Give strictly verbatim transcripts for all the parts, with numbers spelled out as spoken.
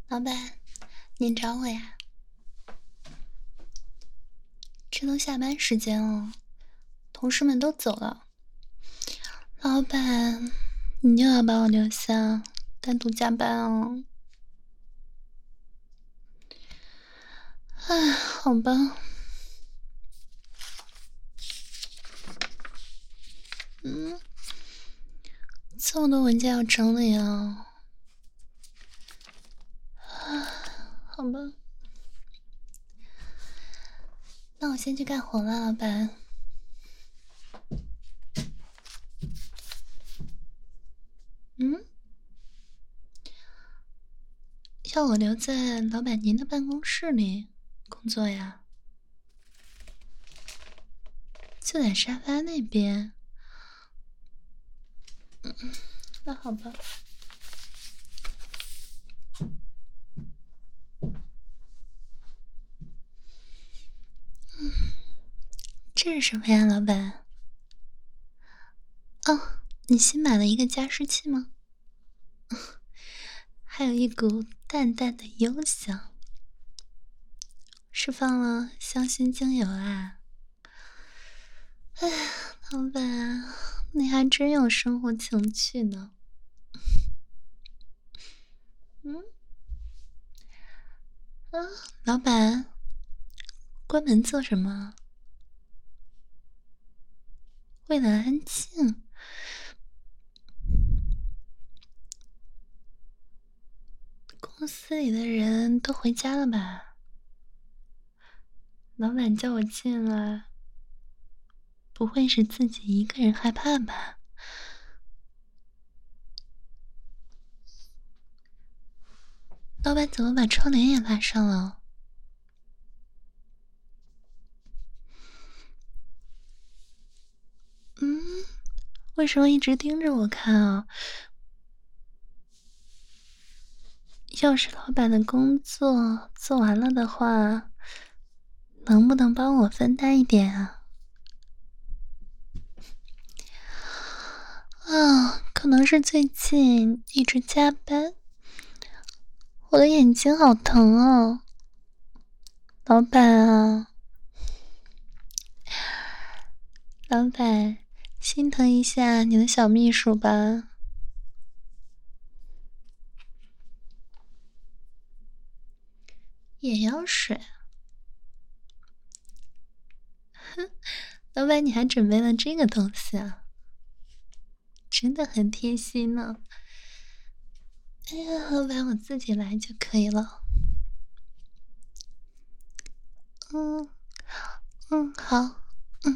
老板，您找我呀？这都下班时间了，同事们都走了。老板，你又要把我留下，单独加班哦？哎，好吧。嗯，这么多文件要整理啊。啊，好吧。那我先去干活了，老板。嗯，要我留在老板您的办公室里工作呀？就在沙发那边。嗯，那好吧。嗯，这是什么呀，老板？哦，你新买了一个加湿器吗？还有一股淡淡的幽香，是放了香薰精油啊？哎呀，老板，你还真有生活情趣呢。嗯，啊，老板，关门做什么？为了安静。公司里的人都回家了吧？老板叫我进来，不会是自己一个人害怕吧？老板怎么把窗帘也拉上了？嗯，为什么一直盯着我看啊？要是老板的工作做完了的话，能不能帮我分担一点啊？啊，可能是最近一直加班，我的眼睛好疼啊！老板啊，老板，心疼一下你的小秘书吧。眼药水？哼，老板你还准备了这个东西啊？真的很贴心呢。哎呀，老板我自己来就可以了。嗯嗯，好，嗯，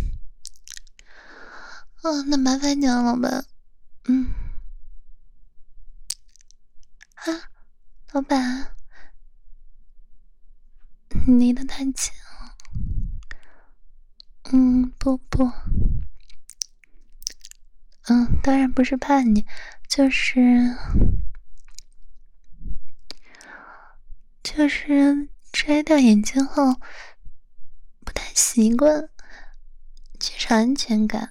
哦，那麻烦你了，老板。嗯，啊，老板，你离得太近了。嗯，不不，嗯，当然不是怕你，就是就是摘掉眼镜后不太习惯，缺少安全感。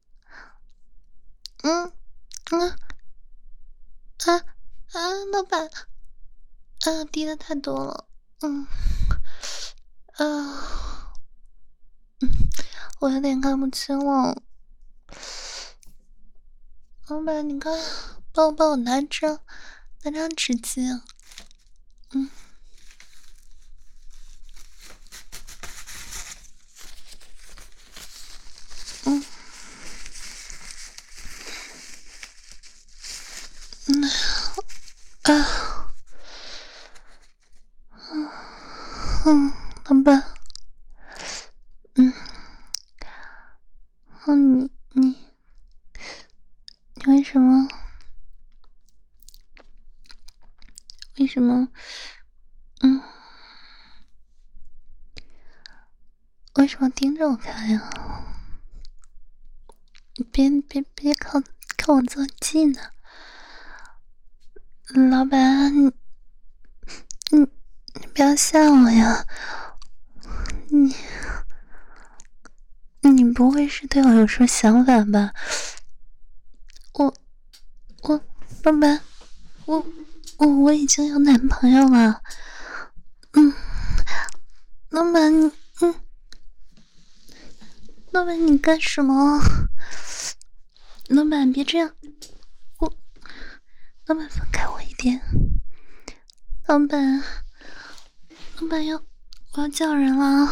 嗯嗯啊啊，老板啊，滴的太多了。嗯啊嗯，我有点看不清了。老板，你快帮我帮我拿张拿张纸巾。嗯嗯嗯啊嗯嗯，老板，嗯嗯，你你你为什么为什么嗯为什么盯着我看呀？你别别别靠靠我坐近呢，老板，你你你不要吓我呀！你你不会是对我有什么想法吧？我我老板，我我我已经有男朋友了。嗯，老板，你嗯，老板你干什么？老板别这样，我，老板放开我一点。老板，老板要，我要叫人了。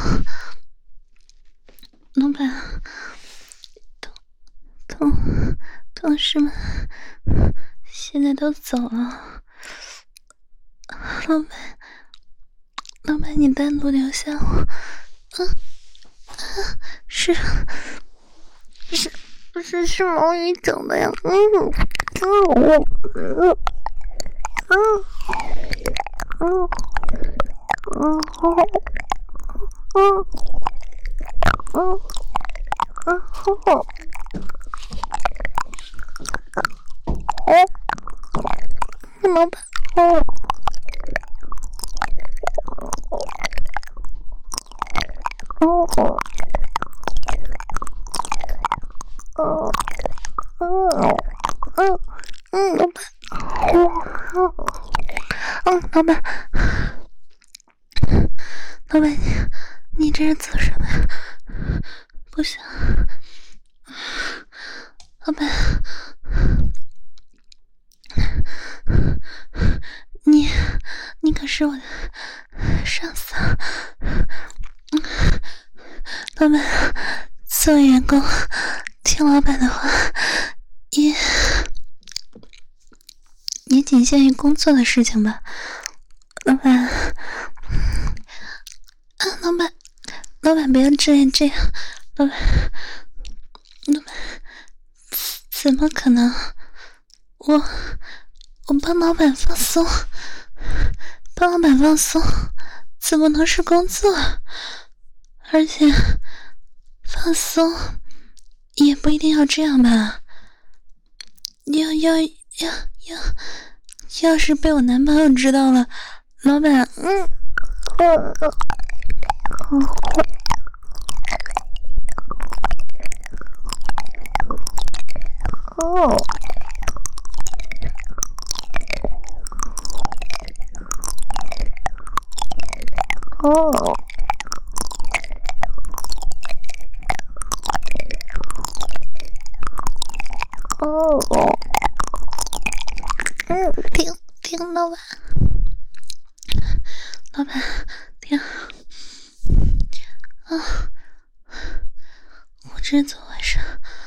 老板，同同同事们现在都走了。老板，老板你单独留下我。嗯，啊、是是是是毛衣整的呀。嗯嗯嗯嗯嗯嗯嗯嗯嗯好。哎，老板，哦，哦，哦，哦，嗯嗯，老板，哦，嗯，老板，老板，你你这是做什么呀？不行，老板。你，你可是我的上司，老板，作为员工，听老板的话，也也仅限于工作的事情吧。老板，啊，老板，老板不要这样这样，老板，老板，怎么可能？我。我帮老板放松，帮老板放松，怎么能是工作？而且放松也不一定要这样吧？要要要要，要是被我男朋友知道了，老板，嗯，嗯嗯哦。哦，哦，嗯，听听老板，老板听啊，我这是怎么回事？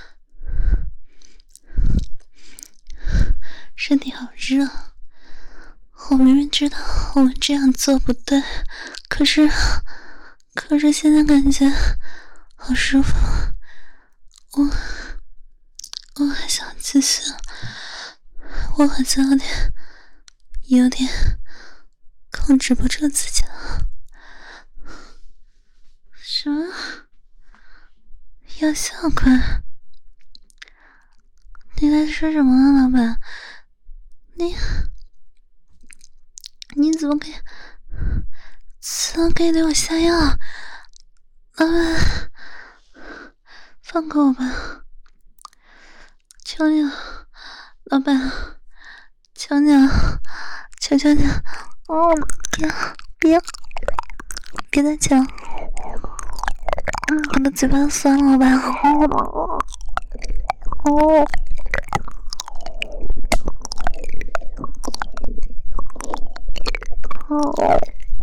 身体好热，我明明知道我们这样做不对，可是，可是现在感觉好舒服，我我还想继续，我好像有点有点控制不住自己了。什么？要效果？你在说什么啊，老板？你你怎么可以怎么可以对我下药？老板，放过我吧，求你了，老板，求你了，求求你了，哦，别别别再讲，嗯，我的嘴巴都酸了，老板，哦哦。哦，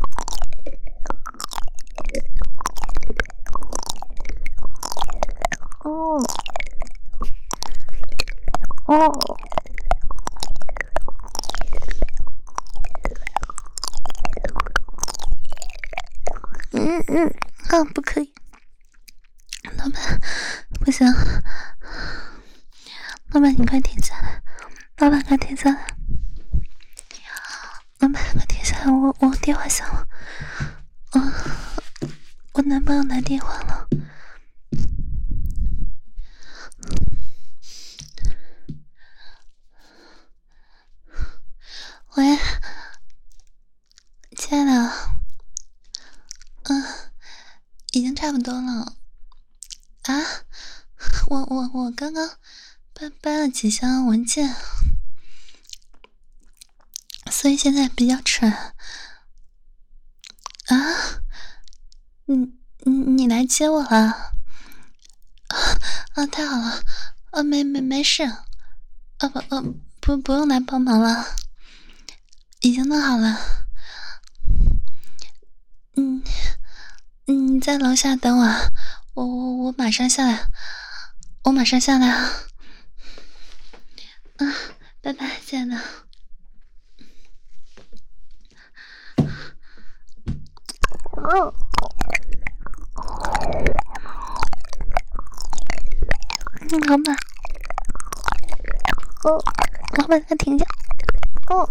哦，哦，嗯嗯，啊，不可以，老板，不行，老板你快停下来，老板快停下来，老板快停下来，我我电话响了，嗯，我男朋友来电话了。喂，亲爱的，嗯，已经差不多了。啊，我我我刚刚搬搬了几箱文件， 所以现在比较蠢。啊，你你你来接我了？啊，太好了！啊，没没没事。啊不呃不不用来帮忙了，已经弄好了。嗯，你在楼下等我，我我我马上下来，我马上下来啊！啊，拜拜，亲爱的。哦。嗯，老板。哦，老板，再停下。哦。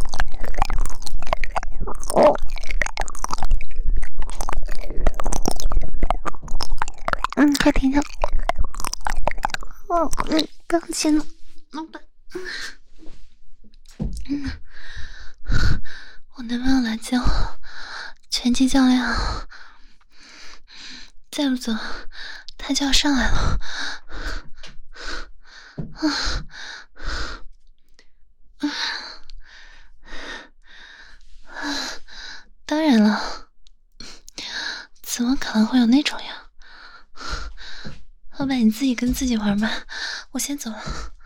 哦。嗯，快停下。哦，嗯，不要亲了，老板。嗯，我男朋友来接我，拳击教练，再不走，他就要上来了。啊啊啊！当然了，怎么可能会有那种呀？老板，你自己跟自己玩吧，我先走了。